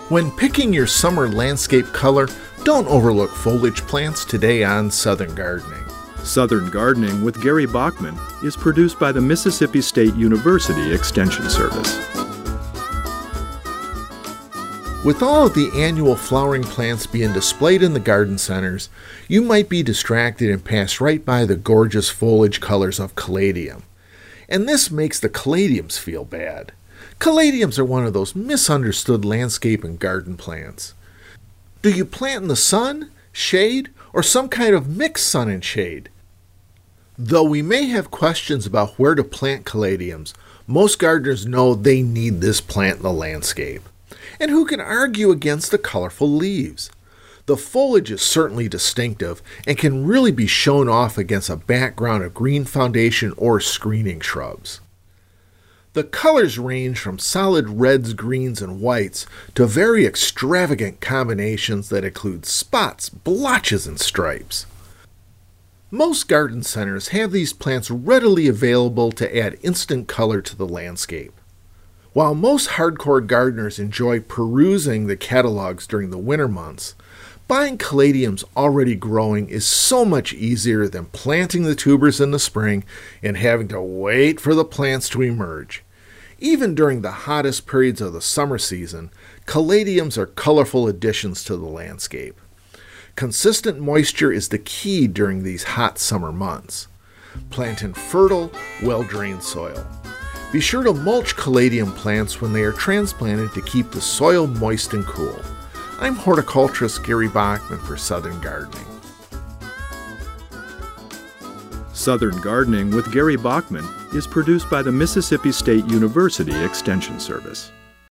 When picking your summer landscape color, don't overlook foliage plants today on Southern Gardening. Southern Gardening with Gary Bachman is produced by the Mississippi State University Extension Service. With all of the annual flowering plants being displayed in the garden centers, you might be distracted and pass right by the gorgeous foliage colors of caladium. And this makes the caladiums feel bad. Caladiums are one of those misunderstood landscape and garden plants. Do you plant in the sun, shade, or some kind of mixed sun and shade? Though we may have questions about where to plant caladiums, most gardeners know they need this plant in the landscape. And who can argue against the colorful leaves? The foliage is certainly distinctive and can really be shown off against a background of green foundation or screening shrubs. The colors range from solid reds, greens, and whites to very extravagant combinations that include spots, blotches, and stripes. Most garden centers have these plants readily available to add instant color to the landscape. While most hardcore gardeners enjoy perusing the catalogs during the winter months, buying caladiums already growing is so much easier than planting the tubers in the spring and having to wait for the plants to emerge. Even during the hottest periods of the summer season, caladiums are colorful additions to the landscape. Consistent moisture is the key during these hot summer months. Plant in fertile, well-drained soil. Be sure to mulch caladium plants when they are transplanted to keep the soil moist and cool. I'm horticulturist Gary Bachman for Southern Gardening. Southern Gardening with Gary Bachman is produced by the Mississippi State University Extension Service.